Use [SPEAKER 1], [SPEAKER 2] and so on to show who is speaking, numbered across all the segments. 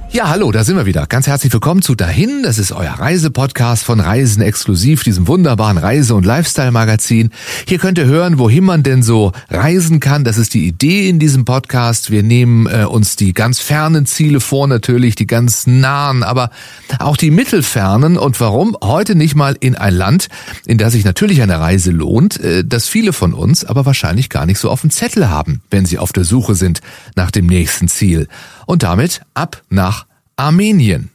[SPEAKER 1] Ja, hallo, da sind wir wieder. Ganz herzlich willkommen zu Dahin. Das ist euer Reisepodcast von Reisen exklusiv, diesem wunderbaren Reise- und Lifestyle-Magazin. Hier könnt ihr hören, wohin man denn so reisen kann. Das ist die Idee in diesem Podcast. Wir nehmen uns die ganz fernen Ziele vor, natürlich die ganz nahen, aber auch die mittelfernen. Und warum? Heute nicht mal in ein Land, in das sich natürlich eine Reise lohnt, das viele von uns aber wahrscheinlich gar nicht so auf dem Zettel haben, wenn sie auf der Suche sind nach dem nächsten Ziel. Und damit ab nach Armenien.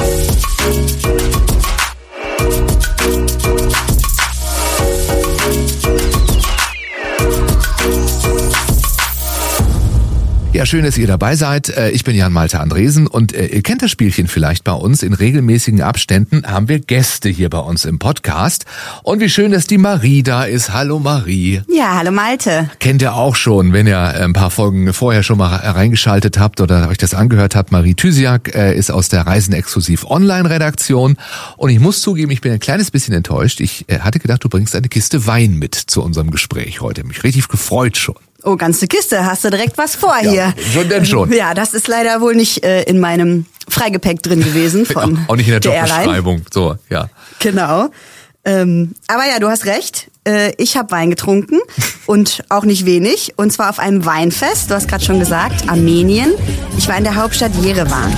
[SPEAKER 1] Ja, schön, dass ihr dabei seid. Ich bin Jan Malte Andresen und ihr kennt das Spielchen vielleicht bei uns. In regelmäßigen Abständen haben wir Gäste hier bei uns im Podcast. Und wie schön, dass die Marie da ist. Hallo Marie.
[SPEAKER 2] Ja, hallo Malte.
[SPEAKER 1] Kennt ihr auch schon, wenn ihr ein paar Folgen vorher schon mal reingeschaltet habt oder euch das angehört habt. Marie Thysiak ist aus der Reisen exklusiv Online-Redaktion. Und ich muss zugeben, ich bin ein kleines bisschen enttäuscht. Ich hatte gedacht, du bringst eine Kiste Wein mit zu unserem Gespräch heute. Mich richtig gefreut schon.
[SPEAKER 2] Oh, ganze Kiste, hast du direkt was vor hier.
[SPEAKER 1] Ja, schon denn schon.
[SPEAKER 2] Ja, das ist leider wohl nicht in meinem Freigepäck drin gewesen von
[SPEAKER 1] auch nicht in der
[SPEAKER 2] Airline.
[SPEAKER 1] Jobbeschreibung. So, ja.
[SPEAKER 2] Genau. Aber ja, du hast recht. Ich habe Wein getrunken und auch nicht wenig. Und zwar auf einem Weinfest. Du hast gerade schon gesagt, Armenien. Ich war in der Hauptstadt Jerewan.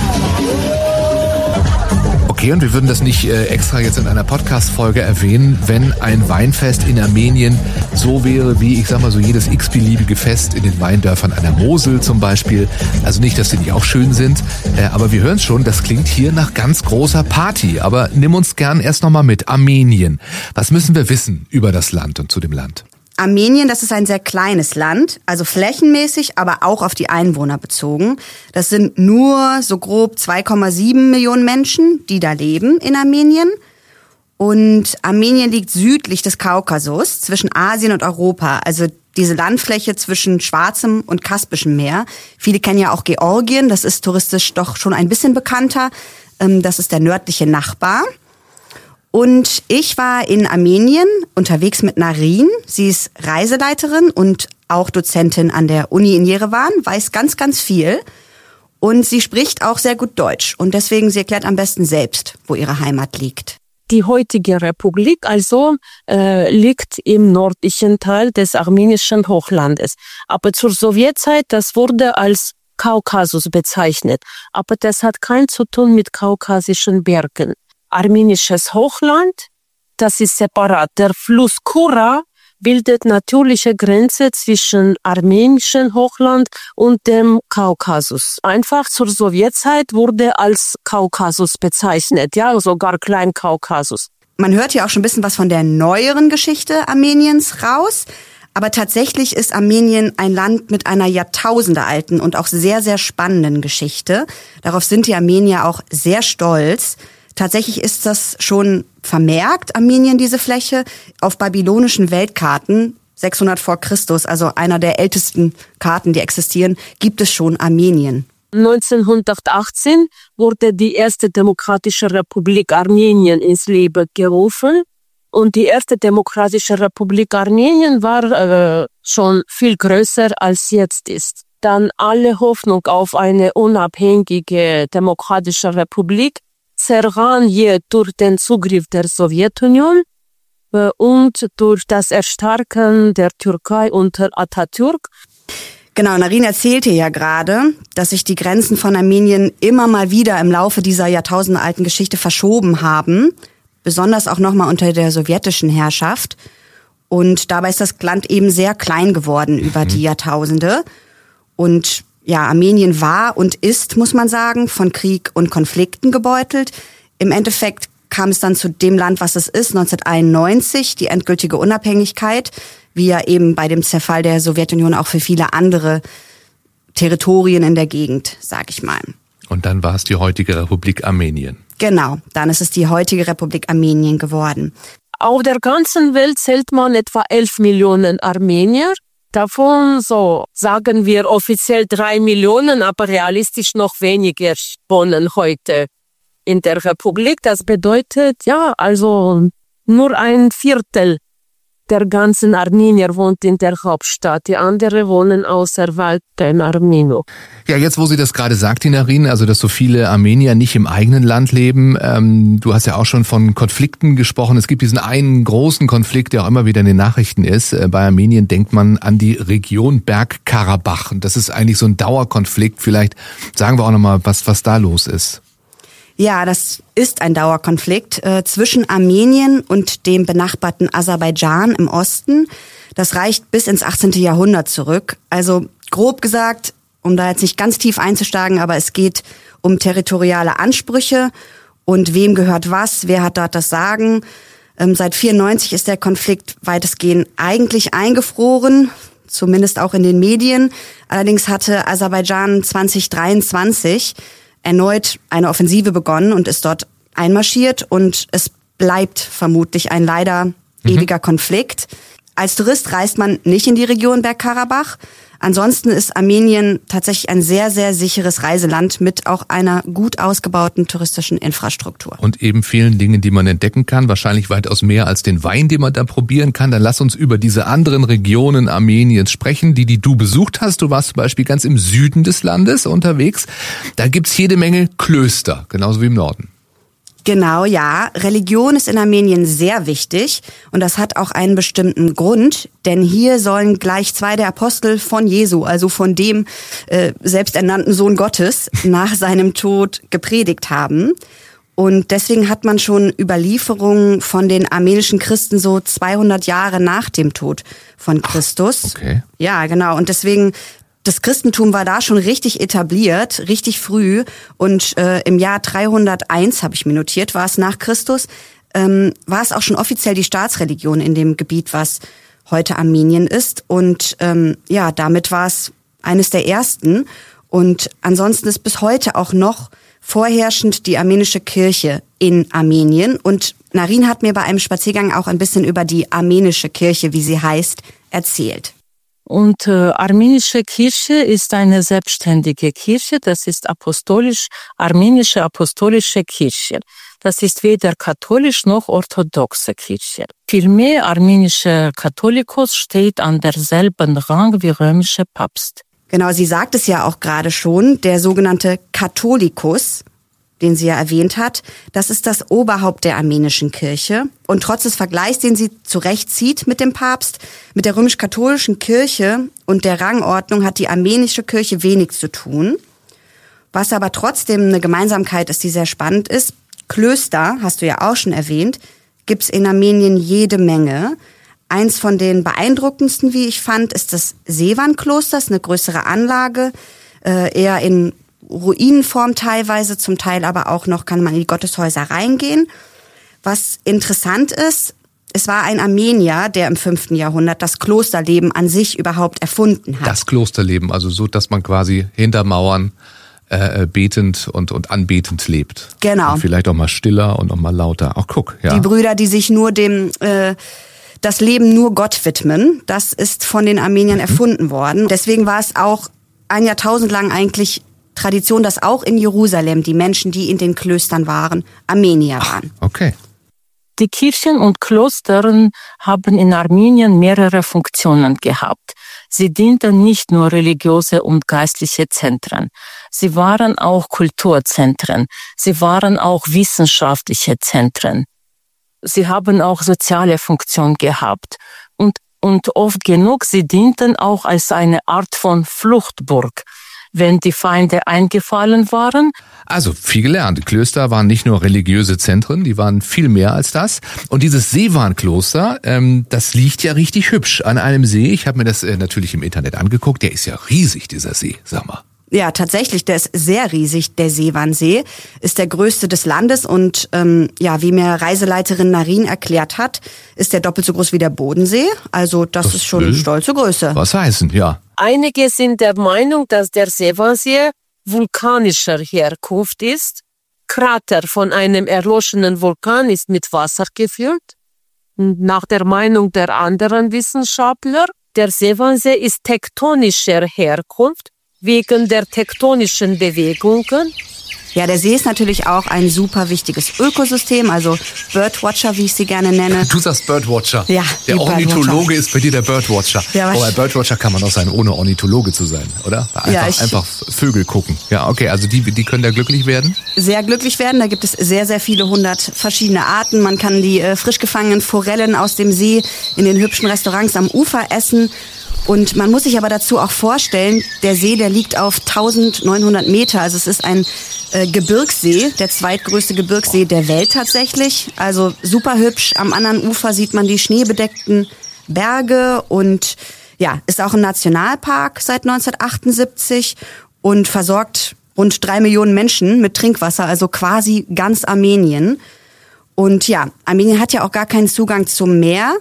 [SPEAKER 1] Okay, und wir würden das nicht extra jetzt in einer Podcast-Folge erwähnen, wenn ein Weinfest in Armenien so wäre wie, ich sag mal so, jedes x-beliebige Fest in den Weindörfern an der Mosel zum Beispiel. Also nicht, dass die nicht auch schön sind, aber wir hören es schon, das klingt hier nach ganz großer Party. Aber nimm uns gern erst nochmal mit. Armenien. Was müssen wir wissen über das Land und zu dem Land?
[SPEAKER 2] Armenien, das ist ein sehr kleines Land, also flächenmäßig, aber auch auf die Einwohner bezogen. Das sind nur so grob 2,7 Millionen Menschen, die da leben in Armenien. Und Armenien liegt südlich des Kaukasus, zwischen Asien und Europa, also diese Landfläche zwischen Schwarzem und Kaspischem Meer. Viele kennen ja auch Georgien, das ist touristisch doch schon ein bisschen bekannter. Das ist der nördliche Nachbar. Und ich war in Armenien unterwegs mit Narin. Sie ist Reiseleiterin und auch Dozentin an der Uni in Jerewan, weiß ganz, ganz viel. Und sie spricht auch sehr gut Deutsch. Und deswegen, sie erklärt am besten selbst, wo ihre Heimat liegt.
[SPEAKER 3] Die heutige Republik liegt im nördlichen Teil des armenischen Hochlandes. Aber zur Sowjetzeit, das wurde als Kaukasus bezeichnet. Aber das hat kein zu tun mit kaukasischen Bergen. Armenisches Hochland, das ist separat. Der Fluss Kura bildet natürliche Grenze zwischen armenischen Hochland und dem Kaukasus. Einfach zur Sowjetzeit wurde als Kaukasus bezeichnet, ja, sogar Kleinkaukasus.
[SPEAKER 2] Man hört ja auch schon ein bisschen was von der neueren Geschichte Armeniens raus. Aber tatsächlich ist Armenien ein Land mit einer jahrtausendealten und auch sehr, sehr spannenden Geschichte. Darauf sind die Armenier auch sehr stolz. Tatsächlich ist das schon vermerkt, Armenien, diese Fläche, auf babylonischen Weltkarten, 600 vor Christus, also einer der ältesten Karten, die existieren, gibt es schon Armenien.
[SPEAKER 3] 1918 wurde die erste demokratische Republik Armenien ins Leben gerufen. Und die erste demokratische Republik Armenien war schon viel größer als jetzt ist. Dann alle Hoffnung auf eine unabhängige demokratische Republik zerrann je durch den Zugriff der Sowjetunion und durch das Erstarken der Türkei unter Atatürk.
[SPEAKER 2] Genau, Narin erzählte ja gerade, dass sich die Grenzen von Armenien immer mal wieder im Laufe dieser jahrtausendealten Geschichte verschoben haben, besonders auch nochmal unter der sowjetischen Herrschaft. Und dabei ist das Land eben sehr klein geworden über die Jahrtausende. Und ja, Armenien war und ist, muss man sagen, von Krieg und Konflikten gebeutelt. Im Endeffekt kam es dann zu dem Land, was es ist, 1991, die endgültige Unabhängigkeit, wie ja eben bei dem Zerfall der Sowjetunion auch für viele andere Territorien in der Gegend, sag ich mal.
[SPEAKER 1] Und dann war es die heutige Republik Armenien.
[SPEAKER 2] Genau, dann ist es die heutige Republik Armenien geworden.
[SPEAKER 3] Auf der ganzen Welt zählt man etwa 11 Millionen Armenier. Davon, so sagen wir offiziell 3 Millionen, aber realistisch noch weniger wohnen heute in der Republik. Das bedeutet, ja, also nur ein Viertel der ganzen Armenier wohnt in der Hauptstadt. Die anderen wohnen außerhalb der Armino.
[SPEAKER 1] Ja, jetzt wo Sie das gerade sagt, Narin, also dass so viele Armenier nicht im eigenen Land leben. Du hast ja auch schon von Konflikten gesprochen. Es gibt diesen einen großen Konflikt, der auch immer wieder in den Nachrichten ist. Bei Armenien denkt man an die Region Bergkarabach. Und das ist eigentlich so ein Dauerkonflikt. Vielleicht sagen wir auch nochmal, was da los ist.
[SPEAKER 2] Ja, das ist ein Dauerkonflikt zwischen Armenien und dem benachbarten Aserbaidschan im Osten. Das reicht bis ins 18. Jahrhundert zurück. Also grob gesagt, um da jetzt nicht ganz tief einzusteigen, aber es geht um territoriale Ansprüche und wem gehört was, wer hat dort das Sagen. Seit 1994 ist der Konflikt weitestgehend eigentlich eingefroren, zumindest auch in den Medien. Allerdings hatte Aserbaidschan 2023 erneut eine Offensive begonnen und ist dort einmarschiert und es bleibt vermutlich ein leider ewiger Konflikt. Als Tourist reist man nicht in die Region Bergkarabach. Ansonsten ist Armenien tatsächlich ein sehr, sehr sicheres Reiseland mit auch einer gut ausgebauten touristischen Infrastruktur.
[SPEAKER 1] Und eben vielen Dingen, die man entdecken kann, wahrscheinlich weitaus mehr als den Wein, den man da probieren kann. Dann lass uns über diese anderen Regionen Armeniens sprechen, die du besucht hast. Du warst zum Beispiel ganz im Süden des Landes unterwegs. Da gibt's jede Menge Klöster, genauso wie im Norden.
[SPEAKER 2] Genau, ja. Religion ist in Armenien sehr wichtig und das hat auch einen bestimmten Grund, denn hier sollen gleich 2 der Apostel von Jesu, also von dem selbsternannten Sohn Gottes, nach seinem Tod gepredigt haben. Und deswegen hat man schon Überlieferungen von den armenischen Christen so 200 Jahre nach dem Tod von Christus.
[SPEAKER 1] Okay.
[SPEAKER 2] Ja, genau. Und deswegen das Christentum war da schon richtig etabliert, richtig früh. Und im Jahr 301, habe ich mir notiert, war es nach Christus, war es auch schon offiziell die Staatsreligion in dem Gebiet, was heute Armenien ist. Und ja, damit war es eines der ersten. Und ansonsten ist bis heute auch noch vorherrschend die armenische Kirche in Armenien. Und Narin hat mir bei einem Spaziergang auch ein bisschen über die armenische Kirche, wie sie heißt, erzählt.
[SPEAKER 3] Und armenische Kirche ist eine selbstständige Kirche, das ist armenische apostolische Kirche. Das ist weder katholisch noch orthodoxe Kirche. Vielmehr armenischer Katholikos steht an derselben Rang wie römischer Papst.
[SPEAKER 2] Genau, sie sagt es ja auch gerade schon, der sogenannte Katholikus, den sie ja erwähnt hat, das ist das Oberhaupt der armenischen Kirche. Und trotz des Vergleichs, den sie zu Recht zieht mit dem Papst, mit der römisch-katholischen Kirche und der Rangordnung hat die armenische Kirche wenig zu tun. Was aber trotzdem eine Gemeinsamkeit ist, die sehr spannend ist, Klöster, hast du ja auch schon erwähnt, gibt's in Armenien jede Menge. Eins von den beeindruckendsten, wie ich fand, ist das Sevan-Kloster, eine größere Anlage, eher in Ruinenform teilweise, zum Teil aber auch noch kann man in die Gotteshäuser reingehen. Was interessant ist, es war ein Armenier, der im 5. Jahrhundert das Klosterleben an sich überhaupt erfunden hat.
[SPEAKER 1] Das Klosterleben, also so, dass man quasi hinter Mauern betend und anbetend lebt.
[SPEAKER 2] Genau.
[SPEAKER 1] Und vielleicht auch mal stiller und auch mal lauter. Ach, guck, ja.
[SPEAKER 2] Die Brüder, die sich nur das Leben nur Gott widmen, das ist von den Armeniern erfunden worden. Deswegen war es auch ein Jahrtausend lang eigentlich Tradition, dass auch in Jerusalem die Menschen, die in den Klöstern waren, Armenier waren.
[SPEAKER 1] Okay.
[SPEAKER 3] Die Kirchen und Klöster haben in Armenien mehrere Funktionen gehabt. Sie dienten nicht nur religiöse und geistliche Zentren. Sie waren auch Kulturzentren. Sie waren auch wissenschaftliche Zentren. Sie haben auch soziale Funktion gehabt. Und oft genug, sie dienten auch als eine Art von Fluchtburg, wenn die Feinde eingefallen waren.
[SPEAKER 1] Also viel gelernt. Die Klöster waren nicht nur religiöse Zentren, die waren viel mehr als das. Und dieses Sevan-Kloster, das liegt ja richtig hübsch an einem See. Ich habe mir das natürlich im Internet angeguckt. Der ist ja riesig, dieser See, sag mal.
[SPEAKER 2] Ja, tatsächlich, der ist sehr riesig. Der Sevan-See ist der größte des Landes und ja, wie mir Reiseleiterin Narin erklärt hat, ist der doppelt so groß wie der Bodensee. Also das ist schon eine stolze Größe.
[SPEAKER 1] Was heißen, ja.
[SPEAKER 3] Einige sind der Meinung, dass der Sevan-See vulkanischer Herkunft ist. Krater von einem erloschenen Vulkan ist mit Wasser gefüllt. Nach der Meinung der anderen Wissenschaftler, der Sevan-See ist tektonischer Herkunft wegen der tektonischen Bewegungen.
[SPEAKER 2] Ja, der See ist natürlich auch ein super wichtiges Ökosystem, also Birdwatcher, wie ich sie gerne nenne.
[SPEAKER 1] Du sagst Birdwatcher.
[SPEAKER 2] Ja,
[SPEAKER 1] der Ornithologe ist bei dir der Birdwatcher.
[SPEAKER 2] Ja,
[SPEAKER 1] aber Birdwatcher kann man auch sein, ohne Ornithologe zu sein, oder? Einfach Vögel gucken. Ja, okay, also die können da glücklich werden?
[SPEAKER 2] Sehr glücklich werden. Da gibt es sehr, sehr viele 100 verschiedene Arten. Man kann die frisch gefangenen Forellen aus dem See in den hübschen Restaurants am Ufer essen. Und man muss sich aber dazu auch vorstellen, der See, der liegt auf 1900 Meter. Also es ist ein Gebirgssee, der zweitgrößte Gebirgssee der Welt tatsächlich. Also super hübsch. Am anderen Ufer sieht man die schneebedeckten Berge und ja, ist auch ein Nationalpark seit 1978 und versorgt rund 3 Millionen Menschen mit Trinkwasser, also quasi ganz Armenien. Und ja, Armenien hat ja auch gar keinen Zugang zum Meer.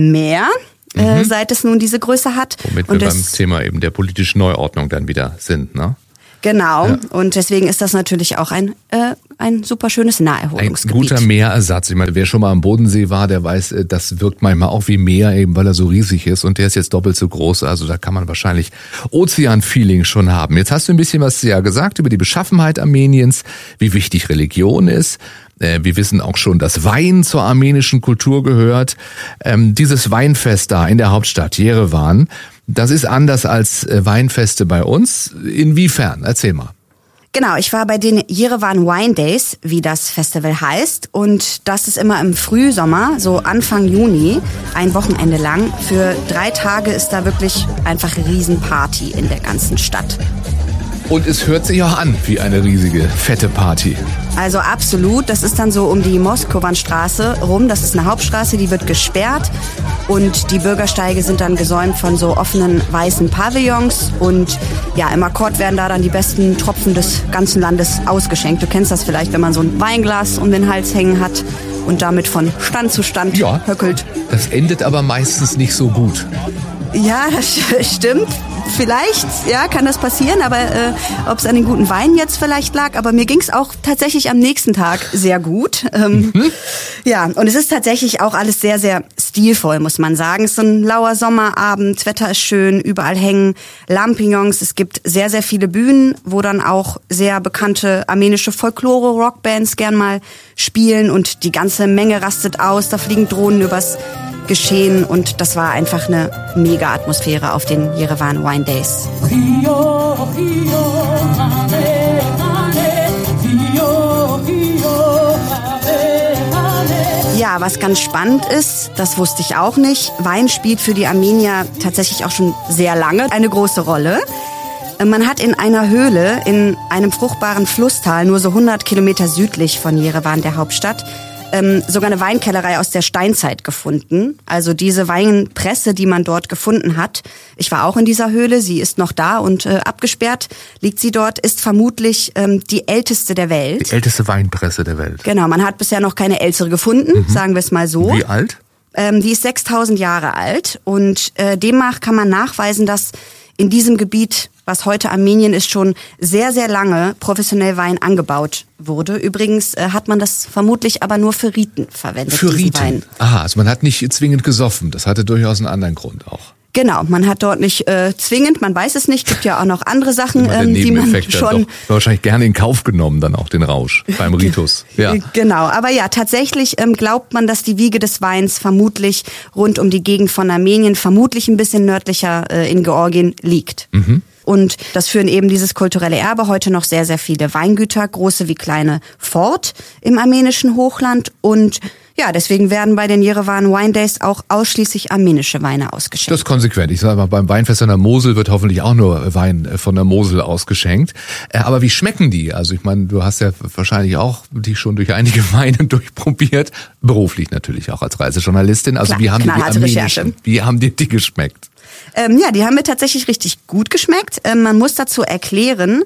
[SPEAKER 2] Seit es nun diese Größe hat.
[SPEAKER 1] Womit wir beim Thema eben der politischen Neuordnung dann wieder sind, ne?
[SPEAKER 2] Genau, ja. Und deswegen ist das natürlich auch ein super schönes Naherholungsgebiet.
[SPEAKER 1] Ein guter Meerersatz. Ich meine, wer schon mal am Bodensee war, der weiß, das wirkt manchmal auch wie Meer, eben weil er so riesig ist. Und der ist jetzt doppelt so groß. Also da kann man wahrscheinlich Ozean-Feeling schon haben. Jetzt hast du ein bisschen was gesagt über die Beschaffenheit Armeniens, wie wichtig Religion ist. Wir wissen auch schon, dass Wein zur armenischen Kultur gehört. Dieses Weinfest da in der Hauptstadt Jerewan, das ist anders als Weinfeste bei uns. Inwiefern? Erzähl mal.
[SPEAKER 2] Genau, ich war bei den Jerewan Wine Days, wie das Festival heißt. Und das ist immer im Frühsommer, so Anfang Juni, ein Wochenende lang. Für 3 Tage ist da wirklich einfach Riesenparty in der ganzen Stadt.
[SPEAKER 1] Und es hört sich auch an wie eine riesige, fette Party.
[SPEAKER 2] Also absolut. Das ist dann so um die Moskowanstraße rum. Das ist eine Hauptstraße, die wird gesperrt. Und die Bürgersteige sind dann gesäumt von so offenen weißen Pavillons. Und ja, im Akkord werden da dann die besten Tropfen des ganzen Landes ausgeschenkt. Du kennst das vielleicht, wenn man so ein Weinglas um den Hals hängen hat und damit von Stand zu Stand höckelt.
[SPEAKER 1] Das endet aber meistens nicht so gut.
[SPEAKER 2] Ja, das stimmt. Vielleicht, ja, kann das passieren, aber ob es an den guten Weinen jetzt vielleicht lag, aber mir ging es auch tatsächlich am nächsten Tag sehr gut. Ja, und es ist tatsächlich auch alles sehr, sehr stilvoll, muss man sagen. Es ist so ein lauer Sommerabend, Wetter ist schön, überall hängen Lampignons. Es gibt sehr, sehr viele Bühnen, wo dann auch sehr bekannte armenische Folklore-Rockbands gern mal spielen und die ganze Menge rastet aus. Da fliegen Drohnen übers Geschehen und das war einfach eine mega Atmosphäre auf den Jerewan Wine Days. Ja, was ganz spannend ist, das wusste ich auch nicht, Wein spielt für die Armenier tatsächlich auch schon sehr lange eine große Rolle. Man hat in einer Höhle in einem fruchtbaren Flusstal, nur so 100 Kilometer südlich von Jerewan, der Hauptstadt, sogar eine Weinkellerei aus der Steinzeit gefunden. Also diese Weinpresse, die man dort gefunden hat. Ich war auch in dieser Höhle, sie ist noch da und abgesperrt liegt sie dort, ist vermutlich die älteste der Welt.
[SPEAKER 1] Die älteste Weinpresse der Welt.
[SPEAKER 2] Genau, man hat bisher noch keine ältere gefunden, sagen wir es mal so.
[SPEAKER 1] Wie alt?
[SPEAKER 2] Die ist 6000 Jahre alt und demnach kann man nachweisen, dass in diesem Gebiet, was heute Armenien ist, schon sehr, sehr lange professionell Wein angebaut wurde. Übrigens hat man das vermutlich aber nur für Riten verwendet.
[SPEAKER 1] Für Riten?
[SPEAKER 2] Wein.
[SPEAKER 1] Aha, also man hat nicht zwingend gesoffen. Das hatte durchaus einen anderen Grund auch.
[SPEAKER 2] Genau, man hat dort nicht zwingend, man weiß es nicht, gibt ja auch noch andere Sachen, die man schon...
[SPEAKER 1] wahrscheinlich gerne in Kauf genommen, dann auch den Rausch beim Ritus. Ja.
[SPEAKER 2] Genau, aber ja, tatsächlich glaubt man, dass die Wiege des Weins vermutlich rund um die Gegend von Armenien, vermutlich ein bisschen nördlicher in Georgien liegt. Mhm. Und das führen eben dieses kulturelle Erbe heute noch sehr, sehr viele Weingüter, große wie kleine, fort im armenischen Hochland. Und ja, deswegen werden bei den Jerewan Wine Days auch ausschließlich armenische Weine ausgeschenkt.
[SPEAKER 1] Das ist konsequent. Ich sage mal, beim Weinfest an der Mosel wird hoffentlich auch nur Wein von der Mosel ausgeschenkt. Aber wie schmecken die? Also ich meine, du hast ja wahrscheinlich auch die schon durch einige Weine durchprobiert. Beruflich natürlich auch als Reisejournalistin. Also wie haben die geschmeckt?
[SPEAKER 2] Ja, die haben mir tatsächlich richtig gut geschmeckt. Man muss dazu erklären,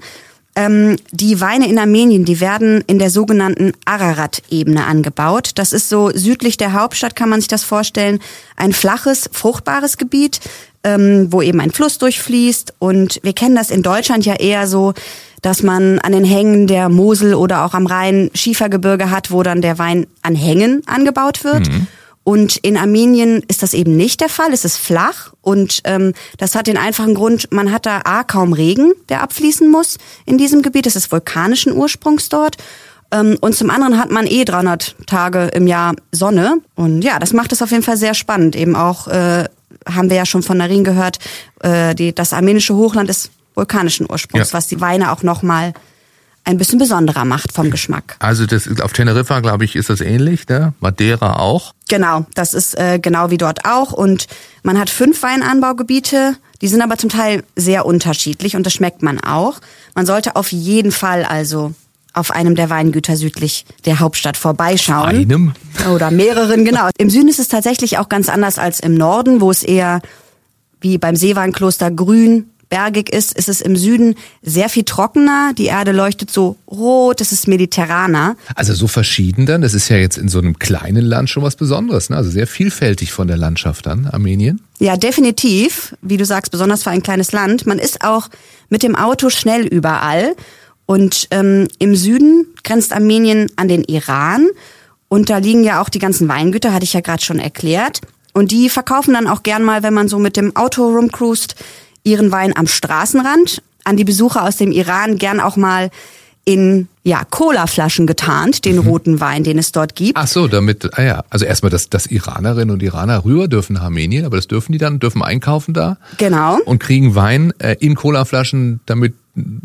[SPEAKER 2] die Weine in Armenien, die werden in der sogenannten Ararat-Ebene angebaut. Das ist so südlich der Hauptstadt, kann man sich das vorstellen, ein flaches, fruchtbares Gebiet, wo eben ein Fluss durchfließt. Und wir kennen das in Deutschland ja eher so, dass man an den Hängen der Mosel oder auch am Rhein Schiefergebirge hat, wo dann der Wein an Hängen angebaut wird. Mhm. Und in Armenien ist das eben nicht der Fall. Es ist flach und das hat den einfachen Grund, man hat da kaum Regen, der abfließen muss in diesem Gebiet. Es ist vulkanischen Ursprungs dort. Und zum anderen hat man 300 Tage im Jahr Sonne. Und ja, das macht es auf jeden Fall sehr spannend. Eben auch, haben wir ja schon von Narin gehört, das armenische Hochland ist vulkanischen Ursprungs, was die Weine auch nochmal ein bisschen besonderer macht vom Geschmack.
[SPEAKER 1] Also das auf Teneriffa, glaube ich, ist das ähnlich, ne? Madeira auch?
[SPEAKER 2] Genau, das ist genau wie dort auch. Und man hat 5 Weinanbaugebiete, die sind aber zum Teil sehr unterschiedlich und das schmeckt man auch. Man sollte auf jeden Fall also auf einem der Weingüter südlich der Hauptstadt vorbeischauen.
[SPEAKER 1] Einem?
[SPEAKER 2] Oder mehreren, genau. Im Süden ist es tatsächlich auch ganz anders als im Norden, wo es eher wie beim Seeweinkloster grün, bergig ist es im Süden sehr viel trockener. Die Erde leuchtet so rot, es ist mediterraner.
[SPEAKER 1] Also so verschieden dann, das ist ja jetzt in so einem kleinen Land schon was Besonderes, ne? Also sehr vielfältig von der Landschaft dann, Armenien.
[SPEAKER 2] Ja, definitiv. Wie du sagst, besonders für ein kleines Land. Man ist auch mit dem Auto schnell überall. Und im Süden grenzt Armenien an den Iran. Und da liegen ja auch die ganzen Weingüter, hatte ich ja gerade schon erklärt. Und die verkaufen dann auch gern mal, wenn man so mit dem Auto rumcruist, ihren Wein am Straßenrand, an die Besucher aus dem Iran gern auch mal in Colaflaschen getarnt, den roten Wein, den es dort gibt.
[SPEAKER 1] Ach so, damit, also erstmal, dass Iranerinnen und Iraner rüber dürfen nach Armenien, aber das dürfen die dann, dürfen einkaufen da.
[SPEAKER 2] Genau.
[SPEAKER 1] Und kriegen Wein in Colaflaschen, damit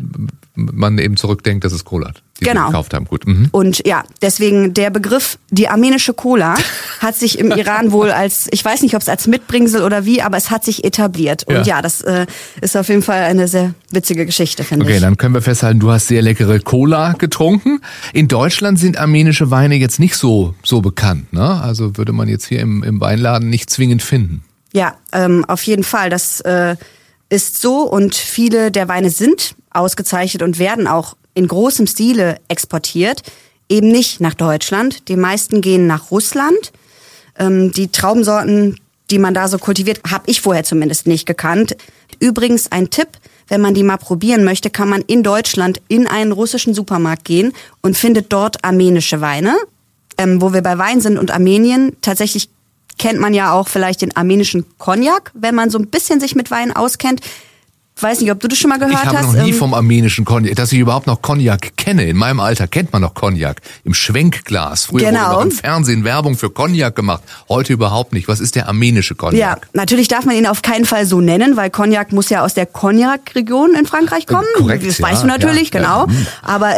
[SPEAKER 1] man eben zurückdenkt, dass es Cola hat, die sie gekauft haben. Gut. Mhm.
[SPEAKER 2] Und ja, deswegen der Begriff, die armenische Cola, hat sich im Iran wohl als, ich weiß nicht, ob es als Mitbringsel oder wie, aber es hat sich etabliert. Und ja, das ist auf jeden Fall eine sehr witzige Geschichte, finde ich.
[SPEAKER 1] Okay, dann können wir festhalten, du hast sehr leckere Cola getrunken. In Deutschland sind armenische Weine jetzt nicht so bekannt, ne? Also würde man jetzt hier im Weinladen nicht zwingend finden.
[SPEAKER 2] Ja, auf jeden Fall. Das ist so und viele der Weine sind ausgezeichnet und werden auch in großem Stile exportiert, eben nicht nach Deutschland. Die meisten gehen nach Russland. Die Traubensorten, die man da so kultiviert, habe ich vorher zumindest nicht gekannt. Übrigens ein Tipp, wenn man die mal probieren möchte, kann man in Deutschland in einen russischen Supermarkt gehen und findet dort armenische Weine. Wo wir bei Wein sind und Armenien, tatsächlich kennt man ja auch vielleicht den armenischen Cognac, wenn man so ein bisschen sich mit Wein auskennt. Ich weiß nicht, ob du das schon mal gehört hast.
[SPEAKER 1] Ich habe noch nie vom armenischen Cognac, dass ich überhaupt noch Cognac kenne. In meinem Alter kennt man noch Cognac. Im Schwenkglas. Früher wurde noch im Fernsehen Werbung für Cognac gemacht. Heute überhaupt nicht. Was ist der armenische Cognac?
[SPEAKER 2] Ja, natürlich darf man ihn auf keinen Fall so nennen, weil Cognac muss ja aus der Cognac-Region in Frankreich kommen.
[SPEAKER 1] Korrekt,
[SPEAKER 2] das weißt du natürlich, genau. Aber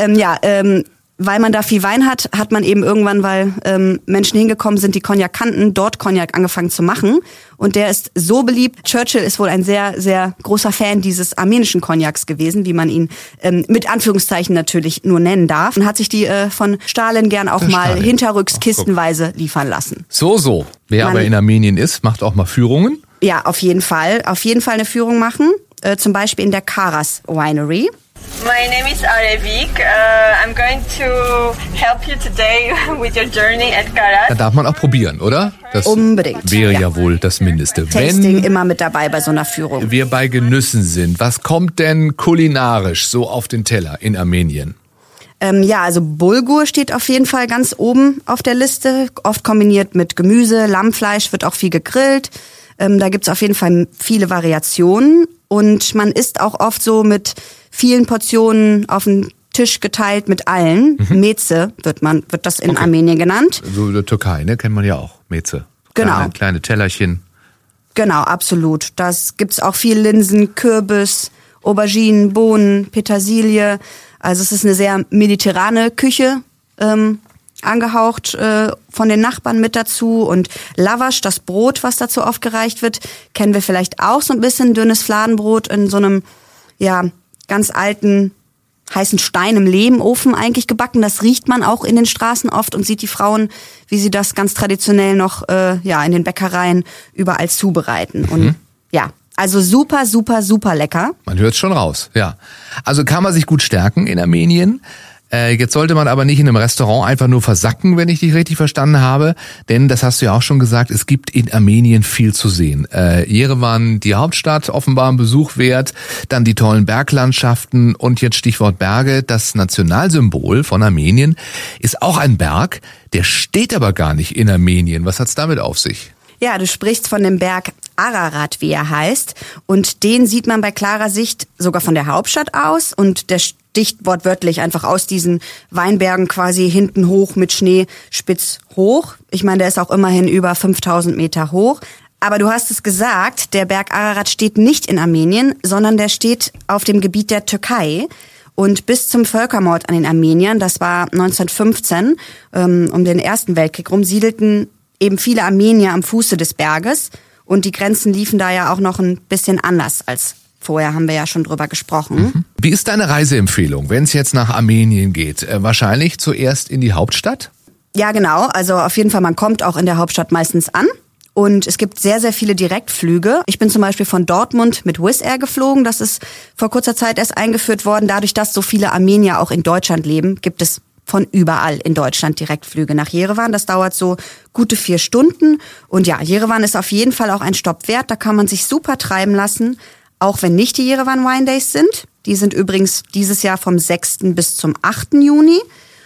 [SPEAKER 2] weil man da viel Wein hat, hat man eben irgendwann, weil Menschen hingekommen sind, die Cognac kannten, dort Cognac angefangen zu machen. Und der ist so beliebt. Churchill ist wohl ein sehr, sehr großer Fan dieses armenischen Cognacs gewesen, wie man ihn mit Anführungszeichen natürlich nur nennen darf. Und hat sich die von Stalin gern auch mal hinterrücks kistenweise liefern lassen.
[SPEAKER 1] So. Wer aber in Armenien ist, macht auch mal Führungen.
[SPEAKER 2] Ja, auf jeden Fall. Auf jeden Fall eine Führung machen. Zum Beispiel in der Karas Winery.
[SPEAKER 4] My name is Arevik. I'm going to help you today with your journey at Karas.
[SPEAKER 1] Da darf man auch probieren, oder? Das
[SPEAKER 2] unbedingt.
[SPEAKER 1] Wäre ja wohl das Mindeste.
[SPEAKER 2] Tasting immer mit dabei bei so einer Führung.
[SPEAKER 1] Wir bei Genüssen sind, was kommt denn kulinarisch so auf den Teller in Armenien?
[SPEAKER 2] Also Bulgur steht auf jeden Fall ganz oben auf der Liste. Oft kombiniert mit Gemüse, Lammfleisch, wird auch viel gegrillt. Da gibt's auf jeden Fall viele Variationen. Und man isst auch oft so mit vielen Portionen auf den Tisch geteilt mit allen. Meze wird das in Armenien genannt.
[SPEAKER 1] So in der Türkei, ne, kennt man ja auch, Meze.
[SPEAKER 2] Genau.
[SPEAKER 1] Kleine Tellerchen.
[SPEAKER 2] Genau, absolut. Das gibt's auch viel Linsen, Kürbis, Auberginen, Bohnen, Petersilie. Also es ist eine sehr mediterrane Küche, angehaucht von den Nachbarn mit dazu. Und Lavash, das Brot, was dazu aufgereicht wird, kennen wir vielleicht auch so ein bisschen. Dünnes Fladenbrot in so einem, ganz alten, heißen Stein im Lehmofen eigentlich gebacken. Das riecht man auch in den Straßen oft und sieht die Frauen, wie sie das ganz traditionell noch in den Bäckereien überall zubereiten. Und also super, super, super lecker.
[SPEAKER 1] Man hört es schon raus, ja. Also kann man sich gut stärken in Armenien. Jetzt sollte man aber nicht in einem Restaurant einfach nur versacken, wenn ich dich richtig verstanden habe, denn das hast du ja auch schon gesagt, es gibt in Armenien viel zu sehen. Jerewan, die Hauptstadt, offenbar ein Besuch wert, dann die tollen Berglandschaften und jetzt Stichwort Berge. Das Nationalsymbol von Armenien ist auch ein Berg, der steht aber gar nicht in Armenien. Was hat's damit auf sich?
[SPEAKER 2] Ja, du sprichst von dem Berg Ararat, wie er heißt. Und den sieht man bei klarer Sicht sogar von der Hauptstadt aus. Und der sticht wortwörtlich einfach aus diesen Weinbergen quasi hinten hoch mit Schnee spitz hoch. Ich meine, der ist auch immerhin über 5000 Meter hoch. Aber du hast es gesagt, der Berg Ararat steht nicht in Armenien, sondern der steht auf dem Gebiet der Türkei. Und bis zum Völkermord an den Armeniern, das war 1915, um den Ersten Weltkrieg rum, siedelten eben viele Armenier am Fuße des Berges. Und die Grenzen liefen da ja auch noch ein bisschen anders als vorher, haben wir ja schon drüber gesprochen.
[SPEAKER 1] Wie ist deine Reiseempfehlung, wenn es jetzt nach Armenien geht? Wahrscheinlich zuerst in die Hauptstadt?
[SPEAKER 2] Ja, genau. Also auf jeden Fall, man kommt auch in der Hauptstadt meistens an. Und es gibt sehr, sehr viele Direktflüge. Ich bin zum Beispiel von Dortmund mit Wizz Air geflogen. Das ist vor kurzer Zeit erst eingeführt worden. Dadurch, dass so viele Armenier auch in Deutschland leben, gibt es von überall in Deutschland Direktflüge nach Jerewan. Das dauert so gute 4 Stunden. Und ja, Jerewan ist auf jeden Fall auch ein Stopp wert. Da kann man sich super treiben lassen, auch wenn nicht die Jerewan Wine Days sind. Die sind übrigens dieses Jahr vom 6. bis zum 8. Juni.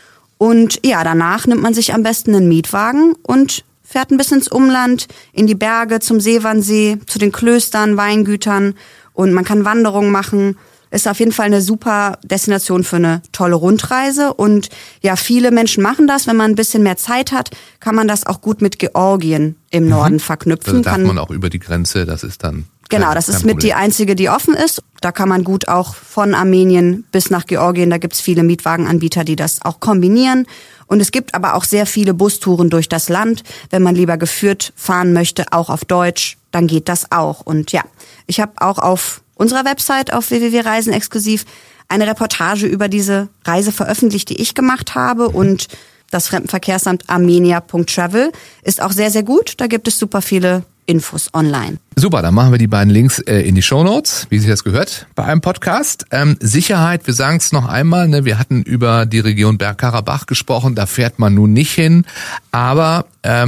[SPEAKER 2] Und ja, danach nimmt man sich am besten einen Mietwagen und fährt ein bisschen ins Umland, in die Berge, zum Seewannsee, zu den Klöstern, Weingütern. Und man kann Wanderungen machen. Ist auf jeden Fall eine super Destination für eine tolle Rundreise. Und ja, viele Menschen machen das. Wenn man ein bisschen mehr Zeit hat, kann man das auch gut mit Georgien im Norden verknüpfen.
[SPEAKER 1] Da darf man auch über die Grenze, das ist dann...
[SPEAKER 2] Genau, das ist mit die einzige, die offen ist. Da kann man gut auch von Armenien bis nach Georgien, da gibt's viele Mietwagenanbieter, die das auch kombinieren. Und es gibt aber auch sehr viele Bustouren durch das Land. Wenn man lieber geführt fahren möchte, auch auf Deutsch, dann geht das auch. Und ja, ich habe auch auf unserer Website auf www.reisenexklusiv eine Reportage über diese Reise veröffentlicht, die ich gemacht habe. Und das Fremdenverkehrsamt armenia.travel ist auch sehr, sehr gut. Da gibt es super viele Infos online.
[SPEAKER 1] Super, dann machen wir die beiden Links in die Shownotes, wie sich das gehört bei einem Podcast. Sicherheit, wir sagen es noch einmal, ne, wir hatten über die Region Bergkarabach gesprochen, da fährt man nun nicht hin, aber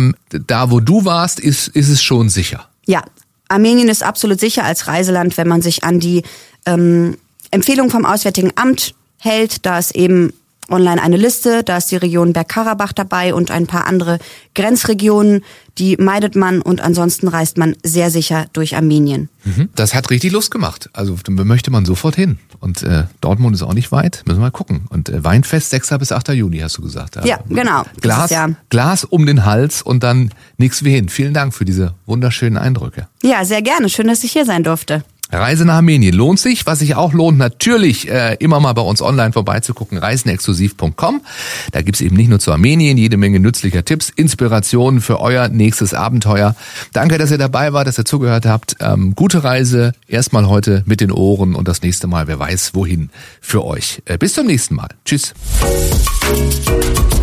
[SPEAKER 1] da wo du warst, ist es schon sicher.
[SPEAKER 2] Ja, Armenien ist absolut sicher als Reiseland, wenn man sich an die Empfehlung vom Auswärtigen Amt hält. Da ist eben online eine Liste, da ist die Region Bergkarabach dabei und ein paar andere Grenzregionen, die meidet man und ansonsten reist man sehr sicher durch Armenien.
[SPEAKER 1] Das hat richtig Lust gemacht, also da möchte man sofort hin und Dortmund ist auch nicht weit, müssen wir mal gucken. Und Weinfest 6. bis 8. Juni hast du gesagt.
[SPEAKER 2] Ja, genau.
[SPEAKER 1] Glas um den Hals und dann nix wie hin. Vielen Dank für diese wunderschönen Eindrücke.
[SPEAKER 2] Ja, sehr gerne, schön, dass ich hier sein durfte.
[SPEAKER 1] Reise nach Armenien lohnt sich. Was sich auch lohnt, natürlich immer mal bei uns online vorbeizugucken, reisenexklusiv.com. Da gibt's eben nicht nur zu Armenien jede Menge nützlicher Tipps, Inspirationen für euer nächstes Abenteuer. Danke, dass ihr dabei wart, dass ihr zugehört habt. Gute Reise, erstmal heute mit den Ohren und das nächste Mal, wer weiß wohin für euch. Bis zum nächsten Mal. Tschüss.